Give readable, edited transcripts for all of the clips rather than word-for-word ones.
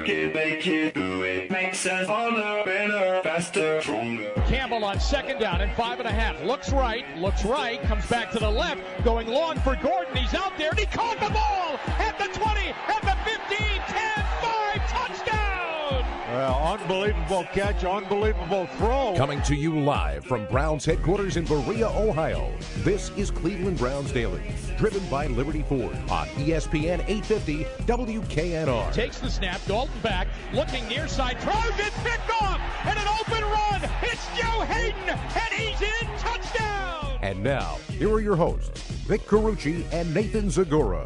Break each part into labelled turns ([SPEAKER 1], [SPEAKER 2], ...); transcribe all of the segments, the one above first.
[SPEAKER 1] work it, make it, do it. Makes us harder, better, faster, stronger.
[SPEAKER 2] Campbell on second down and 5.5. Looks right, comes back to the left, going long for Gordon. He's out there, and he caught the ball at the 20, at the 15, 10, 5, touchdown!
[SPEAKER 3] Well, unbelievable catch, unbelievable throw.
[SPEAKER 4] Coming to you live from Browns headquarters in Berea, Ohio. This is Cleveland Browns Daily, driven by Liberty Ford on ESPN 850 WKNR.
[SPEAKER 2] Takes the snap, Dalton back, looking near side, throws it, picked off, and an open run. It's Joe Hayden, and he's in, touchdown!
[SPEAKER 4] And now, here are your hosts, Vic Carucci and Nathan Zagora.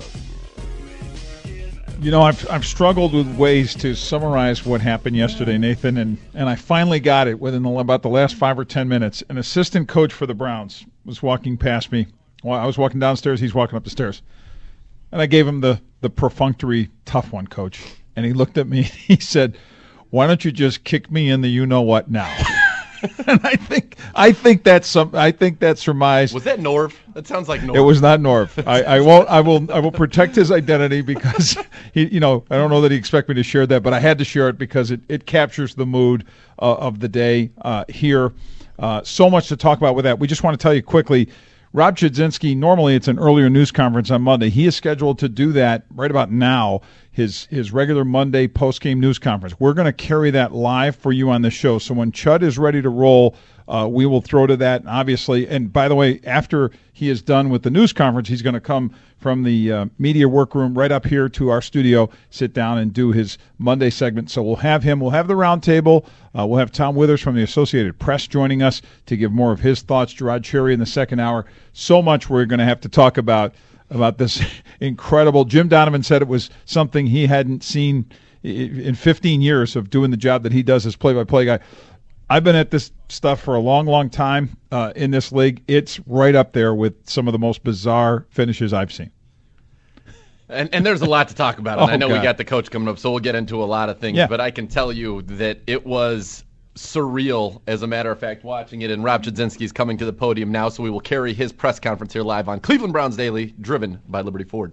[SPEAKER 5] You know, I've struggled with ways to summarize what happened yesterday, Nathan, and I finally got it within about the last 5 or 10 minutes. An assistant coach for the Browns was walking past me. Well, I was walking downstairs, he's walking up the stairs. And I gave him the perfunctory, tough one, Coach. And he looked at me, he said, "Why don't you just kick me in the you-know-what now?" And I think that's surmise.
[SPEAKER 6] Was that Norv? That sounds like Norv.
[SPEAKER 5] It was not Norv. I will protect his identity because he, I don't know that he expects me to share that, but I had to share it because it captures the mood of the day here. So much to talk about with that. We just want to tell you quickly, Rob Chudzinski, normally it's an earlier news conference on Monday. He is scheduled to do that right about now, his regular Monday post-game news conference. We're going to carry that live for you on the show. So when Chud is ready to roll, we will throw to that, obviously. And by the way, after he is done with the news conference, he's going to come from the media workroom right up here to our studio, sit down and do his Monday segment. So we'll have him. We'll have the roundtable. We'll have Tom Withers from the Associated Press joining us to give more of his thoughts. Gerard Cherry in the second hour. So much we're going to have to talk about this incredible. Jim Donovan said it was something he hadn't seen in 15 years of doing the job that he does as play-by-play guy. I've been at this stuff for a long, long time in this league. It's right up there with some of the most bizarre finishes I've seen.
[SPEAKER 6] And there's a lot to talk about. And I know
[SPEAKER 5] God.
[SPEAKER 6] we got the coach coming up, so we'll get into a lot of things.
[SPEAKER 5] Yeah.
[SPEAKER 6] But I can tell you that it was surreal, as a matter of fact, watching it. And Rob Chudzinski is coming to the podium now, so we will carry his press conference here live on Cleveland Browns Daily, driven by Liberty Ford.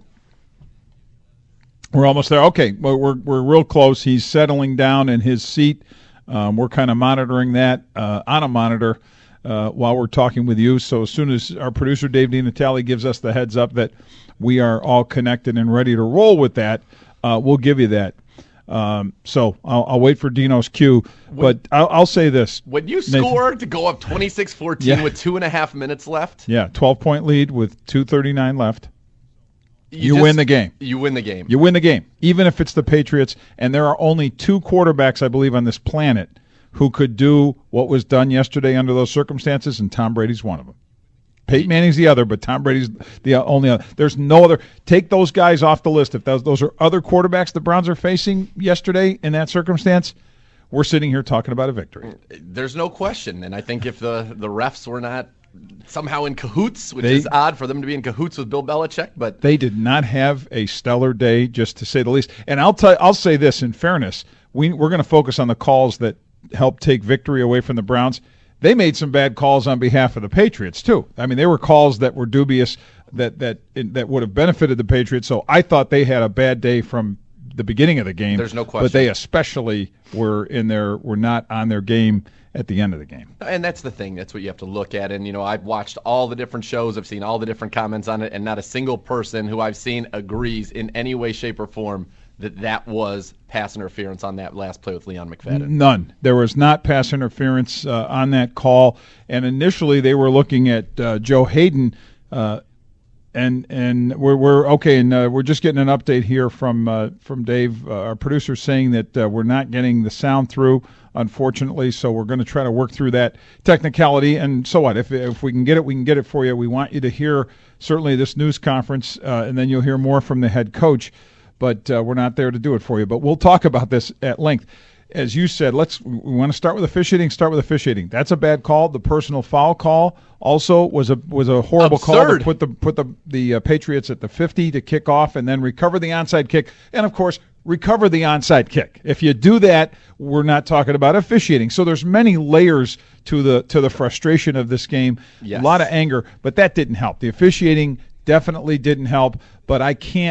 [SPEAKER 5] We're almost there. Okay, well, we're real close. He's settling down in his seat. We're kind of monitoring that on a monitor while we're talking with you. So as soon as our producer, Dave DiNatale, gives us the heads up that we are all connected and ready to roll with that, we'll give you that. So I'll wait for Dino's cue. But I'll say this.
[SPEAKER 6] When you score to go up 26-14 with 2.5 minutes left.
[SPEAKER 5] Yeah, 12-point lead with 2:39 left. You win the game.
[SPEAKER 6] You win the game.
[SPEAKER 5] You win the game, even if it's the Patriots. And there are only two quarterbacks, I believe, on this planet who could do what was done yesterday under those circumstances, and Tom Brady's one of them. Peyton Manning's the other, but Tom Brady's the only other. There's no other. Take those guys off the list. If those are other quarterbacks the Browns are facing yesterday in that circumstance, we're sitting here talking about a victory.
[SPEAKER 6] There's no question. And I think if the refs were not somehow in cahoots, which is odd for them to be in cahoots with Bill Belichick, but
[SPEAKER 5] they did not have a stellar day, just to say the least. And I'll say this in fairness, we're going to focus on the calls that helped take victory away from the Browns. They made some bad calls on behalf of the Patriots too. I mean, they were calls that were dubious that would have benefited the Patriots. So I thought they had a bad day from the beginning of the game.
[SPEAKER 6] There's no question.
[SPEAKER 5] But they especially were not on their game at the end of the game.
[SPEAKER 6] And that's the thing. That's what you have to look at. And, I've watched all the different shows. I've seen all the different comments on it, and not a single person who I've seen agrees in any way, shape, or form that was pass interference on that last play with Leon McFadden.
[SPEAKER 5] None. There was not pass interference on that call. And initially they were looking at Joe Hayden, and we're okay. And we're just getting an update here from Dave, our producer, saying that we're not getting the sound through, unfortunately. So we're going to try to work through that technicality. And so what? If we can get it, we can get it for you. We want you to hear certainly this news conference, and then you'll hear more from the head coach. But we're not there to do it for you. But we'll talk about this at length. As you said, we want to start with officiating. Start with officiating. That's a bad call. The personal foul call also was a horrible
[SPEAKER 6] Absurd.
[SPEAKER 5] call to put the Patriots at the 50 to kick off and then recover the onside kick. And, of course, recover the onside kick. If you do that, we're not talking about officiating. So there's many layers to the frustration of this game.
[SPEAKER 6] Yes.
[SPEAKER 5] A lot of anger, but that didn't help. The officiating definitely didn't help, but I can't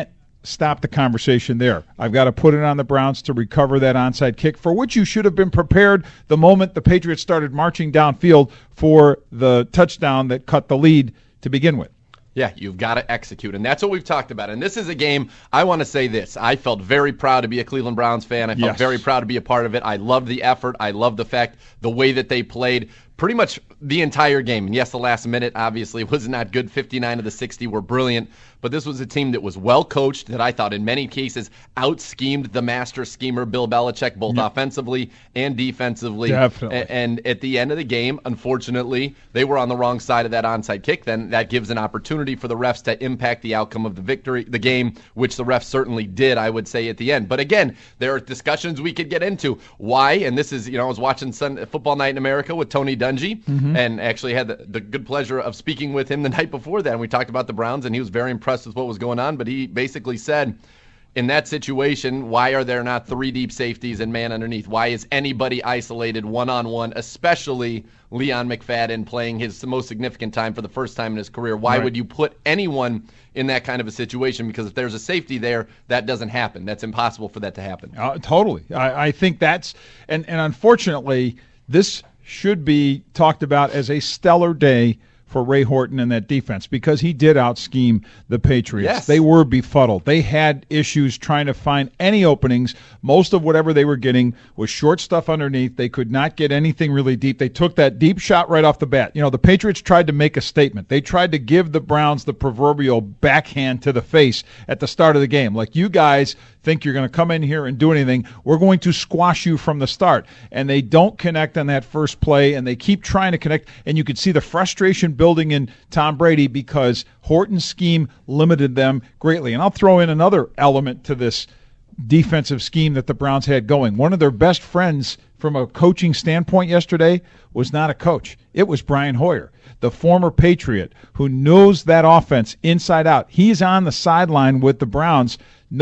[SPEAKER 5] stop the conversation there. I've got to put it on the Browns to recover that onside kick, for which you should have been prepared the moment the Patriots started marching downfield for the touchdown that cut the lead to begin with.
[SPEAKER 6] Yeah, you've got to execute, and that's what we've talked about. And this is a game, I want to say this. I felt very proud to be a Cleveland Browns fan. I felt very proud to be a part of it. I loved the effort. I loved the fact, the way that they played pretty much the entire game. And yes, the last minute obviously was not good. 59 of the 60 were brilliant. But this was a team that was well coached, that I thought in many cases out-schemed the master schemer Bill Belichick, both offensively and defensively.
[SPEAKER 5] Definitely.
[SPEAKER 6] And at the end of the game, unfortunately, they were on the wrong side of that onside kick. Then that gives an opportunity for the refs to impact the outcome of the game, which the refs certainly did, I would say, at the end. But again, there are discussions we could get into. Why? And this is, I was watching Football Night in America with Tony Dungy, and actually had the good pleasure of speaking with him the night before that. And we talked about the Browns, and he was very impressed with what was going on, but he basically said, in that situation, why are there not 3 deep safeties and man underneath? Why is anybody isolated one-on-one, especially Leon McFadden playing his most significant time for the first time in his career? Why would you put anyone in that kind of a situation? Because if there's a safety there, that doesn't happen. That's impossible for that to happen.
[SPEAKER 5] Totally. I think that's, and unfortunately, this should be talked about as a stellar day for Ray Horton and that defense, because he did out-scheme the Patriots.
[SPEAKER 6] Yes.
[SPEAKER 5] They were befuddled. They had issues trying to find any openings. Most of whatever they were getting was short stuff underneath. They could not get anything really deep. They took that deep shot right off the bat. The Patriots tried to make a statement. They tried to give the Browns the proverbial backhand to the face at the start of the game. Like, you guys think you're going to come in here and do anything, we're going to squash you from the start. And they don't connect on that first play, and they keep trying to connect, and you could see the frustration building in Tom Brady because Horton's scheme limited them greatly. And I'll throw in another element to this defensive scheme that the Browns had going. One of their best friends from a coaching standpoint yesterday was not a coach. It was Brian Hoyer, the former Patriot, who knows that offense inside out. He's on the sideline with the Browns,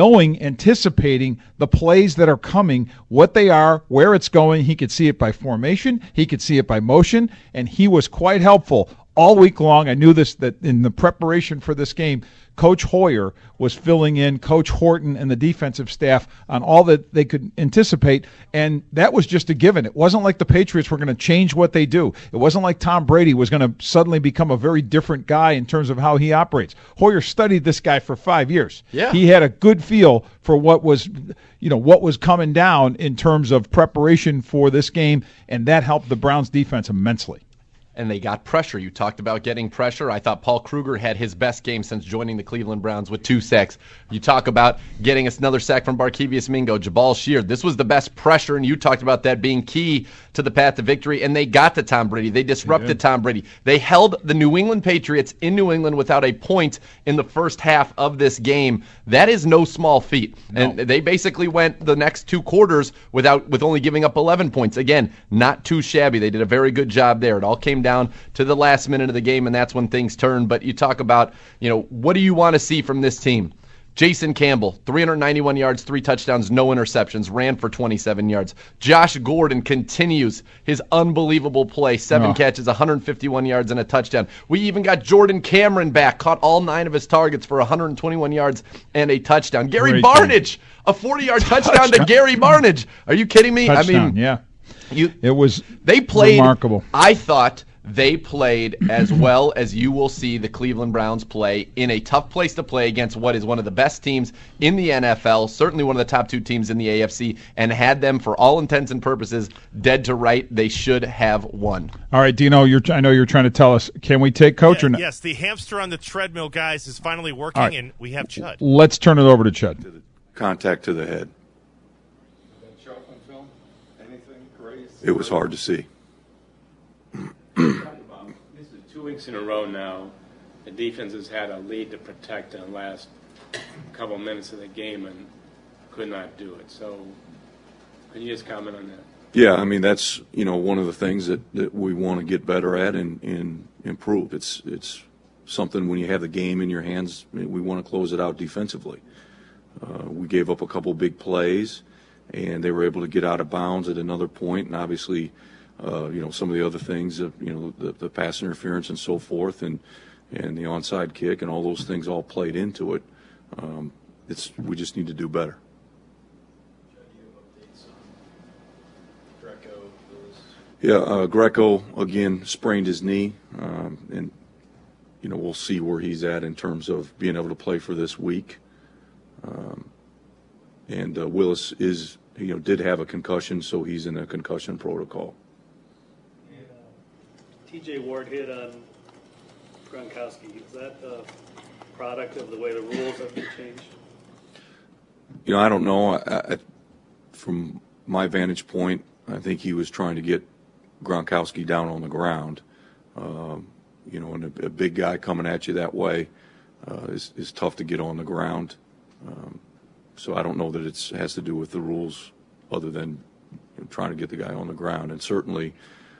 [SPEAKER 5] anticipating the plays that are coming, what they are, where it's going. He could see it by formation, he could see it by motion, and he was quite helpful all week long. I knew this, that in the preparation for this game, Coach Hoyer was filling in Coach Horton and the defensive staff on all that they could anticipate, and that was just a given. It wasn't like the Patriots were going to change what they do. It wasn't like Tom Brady was going to suddenly become a very different guy in terms of how he operates. Hoyer studied this guy for 5 years.
[SPEAKER 6] Yeah.
[SPEAKER 5] He had a good feel for what was coming down in terms of preparation for this game, and that helped the Browns defense immensely.
[SPEAKER 6] And they got pressure. You talked about getting pressure. I thought Paul Kruger had his best game since joining the Cleveland Browns with 2 sacks. You talk about getting us another sack from Barkevious Mingo, Jabal Sheard. This was the best pressure, and you talked about that being key to the path to victory, and they got to Tom Brady. They disrupted Tom Brady. They held the New England Patriots in New England without a point in the first half of this game. That is no small feat. No. And they basically went the next 2 quarters with only giving up 11 points. Again, not too shabby. They did a very good job there. It all came down to the last minute of the game, and that's when things turned. But you talk about, what do you want to see from this team? Jason Campbell, 391 yards, 3 touchdowns, no interceptions, ran for 27 yards. Josh Gordon continues his unbelievable play, 7 catches, 151 yards, and a touchdown. We even got Jordan Cameron back, caught all 9 of his targets for 121 yards and a touchdown. Gary Barnidge, a 40-yard touchdown to Gary Barnidge. Are you kidding me?
[SPEAKER 5] Touchdown,
[SPEAKER 6] They played
[SPEAKER 5] remarkable.
[SPEAKER 6] I thought they played as well as you will see the Cleveland Browns play in a tough place to play against what is one of the best teams in the NFL, certainly one of the top 2 teams in the AFC, and had them, for all intents and purposes, dead to right. They should have won.
[SPEAKER 5] All right, Dino, I know you're trying to tell us, can we take Coach or not?
[SPEAKER 7] Yes, the hamster on the treadmill, guys, is finally working, and we have Chud.
[SPEAKER 5] Let's turn it over to Chud.
[SPEAKER 8] Contact to the head. It was hard to see.
[SPEAKER 9] This is 2 weeks in a row now. The defense has had a lead to protect in the last couple minutes of the game and could not do it. So, can you just comment on that?
[SPEAKER 8] Yeah, I mean, that's one of the things that we want to get better at and improve. It's something when you have the game in your hands, we want to close it out defensively. We gave up a couple big plays, and they were able to get out of bounds at another point, and obviously some of the other things, the pass interference and so forth, and the onside kick and all those things all played into it. we just need to do better. Yeah, Greco again sprained his knee, and we'll see where he's at in terms of being able to play for this week. And Willis did have a concussion, so he's in a concussion protocol.
[SPEAKER 10] And T.J. Ward hit on Gronkowski. Is that a product of the way the rules have been changed?
[SPEAKER 8] I don't know. From my vantage point, I think he was trying to get Gronkowski down on the ground. And a big guy coming at you that way is tough to get on the ground. So I don't know that it has to do with the rules other than trying to get the guy on the ground. And certainly,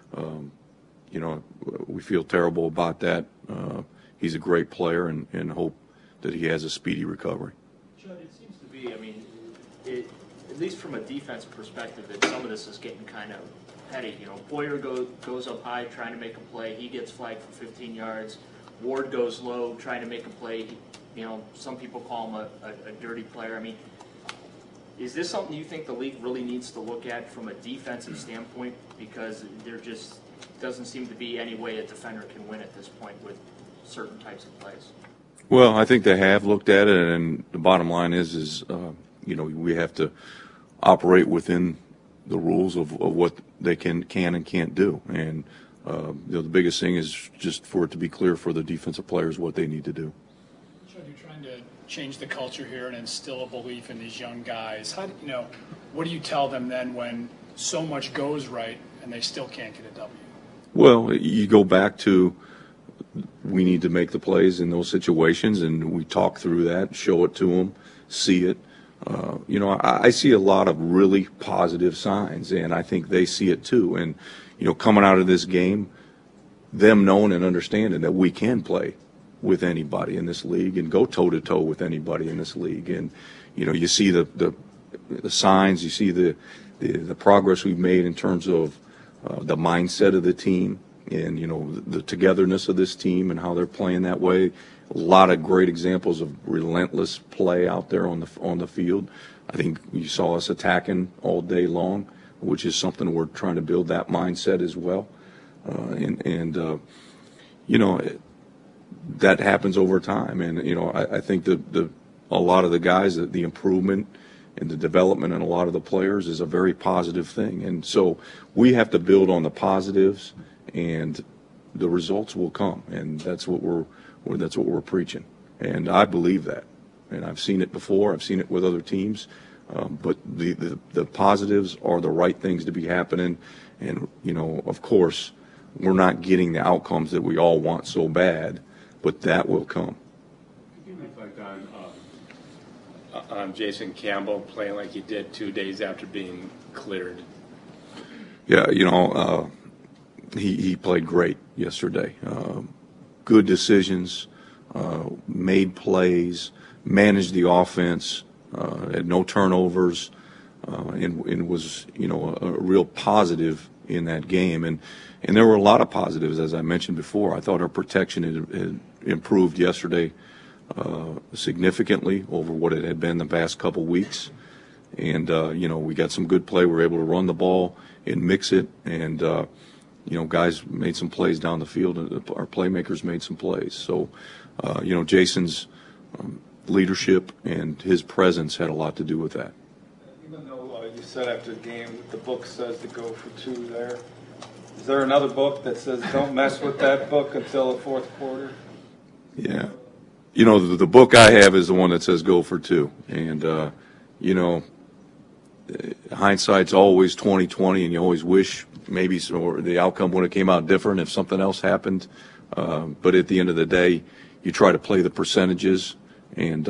[SPEAKER 8] we feel terrible about that. He's a great player and hope that he has a speedy recovery.
[SPEAKER 11] Judd, it seems to be, at least from a defense perspective, that some of this is getting kind of petty. Boyer goes up high trying to make a play. He gets flagged for 15 yards. Ward goes low trying to make a play. Some people call him a dirty player. Is this something you think the league really needs to look at from a defensive standpoint? Because there just doesn't seem to be any way a defender can win at this point with certain types of plays.
[SPEAKER 8] Well, I think they have looked at it, and the bottom line is we have to operate within the rules of what they can and can't do. And the biggest thing is just for it to be clear for the defensive players what they need to do.
[SPEAKER 12] You're trying to change the culture here and instill a belief in these young guys. What do you tell them then when so much goes right and they still can't get a W? Well,
[SPEAKER 8] you go back to we need to make the plays in those situations, and we talk through that, show it to them, see it. I see a lot of really positive signs, and I think they see it too. And, coming out of this game, them knowing and understanding that we can play with anybody in this league and go toe-to-toe with anybody in this league. And, you see the signs, you see the progress we've made in terms of the mindset of the team and, the togetherness of this team and how they're playing that way. A lot of great examples of relentless play out there on the field. I think you saw us attacking all day long, which is something we're trying to build that mindset as well. That happens over time. And, I think a lot of the guys, the improvement and the development in a lot of the players is a very positive thing. And so we have to build on the positives, and the results will come. And that's what we're preaching. And I believe that. And I've seen it before. I've seen it with other teams. But the positives are the right things to be happening. And, of course, we're not getting the outcomes that we all want so bad, but that will come.
[SPEAKER 9] Could you reflect on Jason Campbell playing like he did 2 days after being cleared?
[SPEAKER 8] Yeah, he played great yesterday. Good decisions, made plays, managed the offense, had no turnovers, and was a real positive in that game. And there were a lot of positives, as I mentioned before. I thought our protection had improved yesterday significantly over what it had been the past couple weeks. And we got some good play. We were able to run the ball and mix it, and guys made some plays down the field. Our playmakers made some plays. So, Jason's leadership and his presence had a lot to do with that.
[SPEAKER 13] Even though you said after the game, the book says to go for 2 there, is there another book that says don't mess with that book until the fourth quarter?
[SPEAKER 8] Yeah. The book I have is the one that says go for 2. And, hindsight's always 20/20, and you always wish maybe the outcome would have came out different if something else happened. But at the end of the day, you try to play the percentages and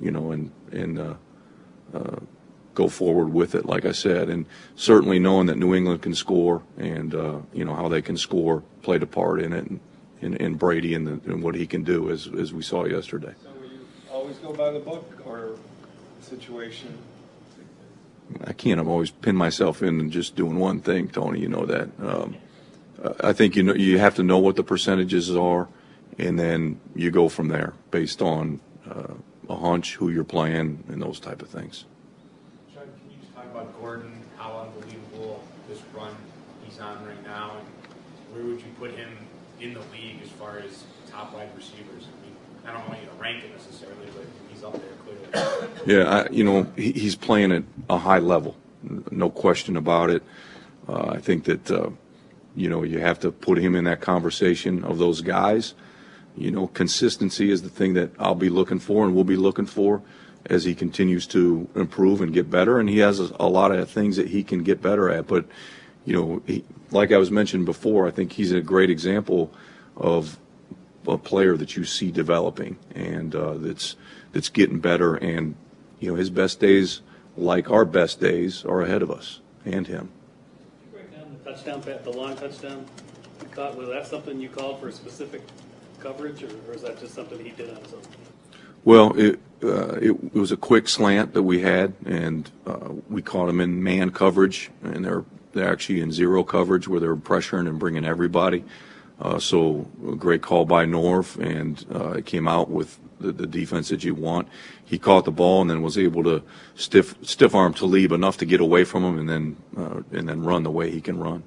[SPEAKER 8] go forward with it, like I said. And certainly knowing that New England can score and, how they can score played a part in it, and Brady and what he can do as we saw yesterday.
[SPEAKER 13] So will you always go by the book or situation?
[SPEAKER 8] I can't. I'm always pin myself in and just doing one thing, Tony. You know that. I think you have to know what the percentages are, and then you go from there based on 100% hunch who you're playing and those type of things.
[SPEAKER 14] Sean, can you just talk about Gordon, how unbelievable this run he's on right now, and where would you put him in the league as far as top wide receivers? I mean, I don't want you to rank it necessarily, but he's up there clearly.
[SPEAKER 8] Yeah, he's playing at a high level, no question about it. I think that, you have to put him in that conversation of those guys. Consistency is the thing that I'll be looking for and we'll be looking for as he continues to improve and get better. And he has a lot of things that he can get better at. But, like I was mentioning before, I think he's a great example of a player that you see developing and that's getting better. And, his best days, like our best days, are ahead of us and him.
[SPEAKER 10] Touchdown, the long touchdown you caught, was that something you called for a specific coverage, or is that just something he did on his own?
[SPEAKER 8] Well, it was a quick slant that we had, and we caught him in man coverage, and they're actually in zero coverage where they're pressuring and bringing everybody. So a great call by Norv, and it came out with the defense that you want. He caught the ball and then was able to stiff arm Talib enough to get away from him and then run the way he can run.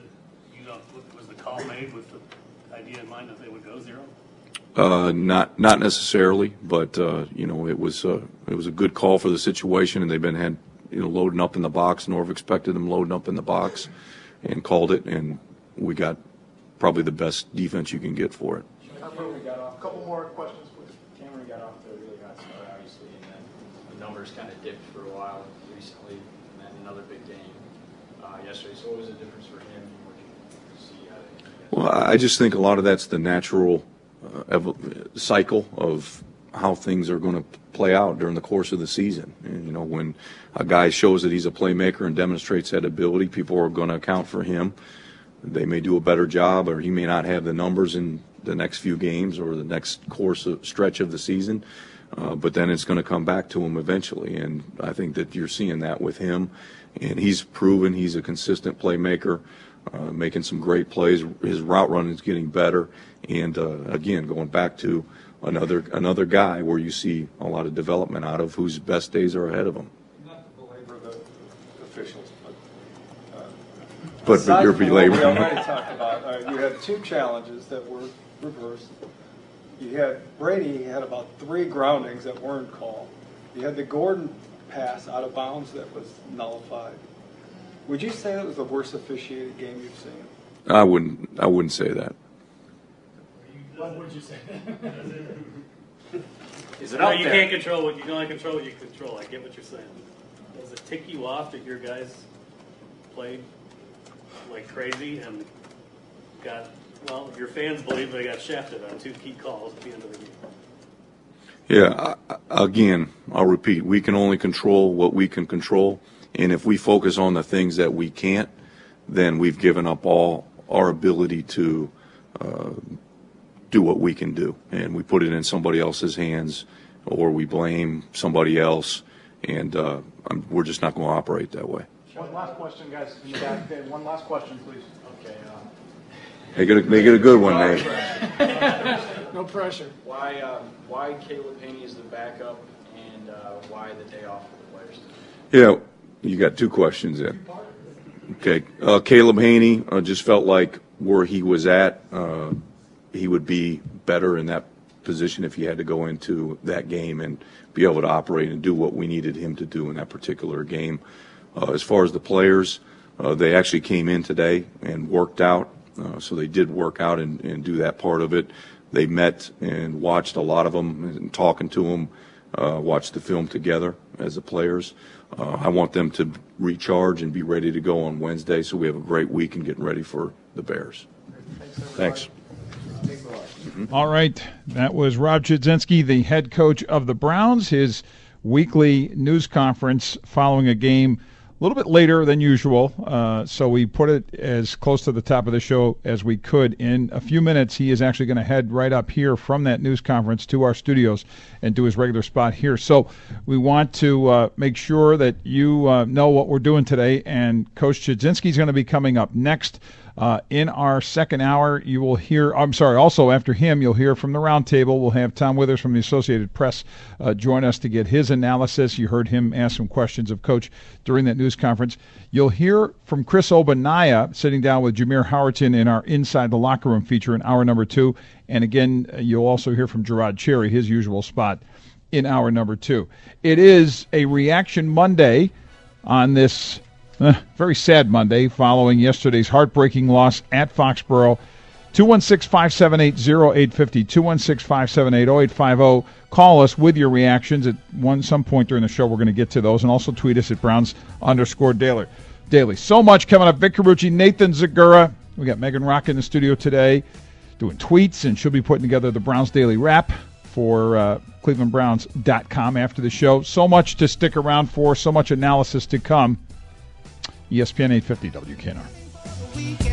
[SPEAKER 10] Was the call made with the idea in mind that they would go zero?
[SPEAKER 8] Not necessarily, but it was a good call for the situation, and they've been loading up in the box. Norv expected them loading up in the box, and called it, and we got probably the best defense you can get for it.
[SPEAKER 15] A couple more questions, please. Cameron got off to a really hot start, obviously, and then the numbers kind of dipped for a while recently, and then another big game yesterday. So what was the difference for him? What did you see out of him?
[SPEAKER 8] Well, I just think a lot of that's the natural cycle of how things are going to play out during the course of the season. And, when a guy shows that he's a playmaker and demonstrates that ability, people are going to account for him. They may do a better job, or he may not have the numbers in the next few games or the next stretch of the season, but then it's going to come back to him eventually. And I think that you're seeing that with him, and he's proven he's a consistent playmaker, making some great plays. His route running is getting better, and again, going back to another guy where you see a lot of development out of, whose best days are ahead of him.
[SPEAKER 13] Not to belabor the officials,
[SPEAKER 8] but you're belaboring.
[SPEAKER 13] We already talked about. You had two challenges that were reversed. You had Brady had about 3 groundings that weren't called. You had the Gordon pass out of bounds that was nullified. Would you say that was the worst officiated game you've seen?
[SPEAKER 8] I wouldn't say that.
[SPEAKER 10] What would you say?
[SPEAKER 11] Is it out
[SPEAKER 10] you
[SPEAKER 11] there?
[SPEAKER 10] Can't control what you can only control what you control. I get what you're saying. Does it tick you off that your guys played like crazy and your fans believe they got shafted on 2 key calls at the end of the game?
[SPEAKER 8] Yeah, again, I'll repeat, we can only control what we can control, and if we focus on the things that we can't, then we've given up all our ability to do what we can do, and we put it in somebody else's hands, or we blame somebody else, and we're just not going to operate that way.
[SPEAKER 15] One last question, guys. In the back there. One last question, please. Okay.
[SPEAKER 8] They get a good one, Nate.
[SPEAKER 15] No pressure. Why Caleb Haney is the backup, and why the day off for the players?
[SPEAKER 8] Yeah, you got 2 questions in. Okay, Caleb Haney just felt like where he was at, he would be better in that position if he had to go into that game and be able to operate and do what we needed him to do in that particular game. As far as the players, they actually came in today and worked out, so they did work out and do that part of it. They met and watched a lot of them and talking to them, watched the film together as the players. I want them to recharge and be ready to go on Wednesday, so we have a great week and getting ready for the Bears. Thanks.
[SPEAKER 5] All right. That was Rob Chudzinski, the head coach of the Browns, his weekly news conference following a game a little bit later than usual, so we put it as close to the top of the show as we could. In a few minutes, he is actually going to head right up here from that news conference to our studios and do his regular spot here. So we want to make sure that you know what we're doing today, and Coach Chudzinski is going to be coming up next. In our second hour, you will hear, also after him, you'll hear from the roundtable. We'll have Tom Withers from the Associated Press join us to get his analysis. You heard him ask some questions of Coach during that news conference. You'll hear from Chris Obanaya sitting down with Jameer Howerton in our Inside the Locker Room feature in hour number 2. And again, you'll also hear from Gerard Cherry, his usual spot, in hour number 2. It is a Reaction Monday on this very sad Monday following yesterday's heartbreaking loss at Foxborough. 216-578-0850, 216-578-0850. Call us with your reactions. At some point during the show, we're going to get to those. And also tweet us at Browns_Daily. So much coming up. Vic Carucci, Nathan Zagura. We got Megan Rock in the studio today doing tweets, and she'll be putting together the Browns Daily Wrap for ClevelandBrowns.com after the show. So much to stick around for, so much analysis to come. ESPN 850 WKNR.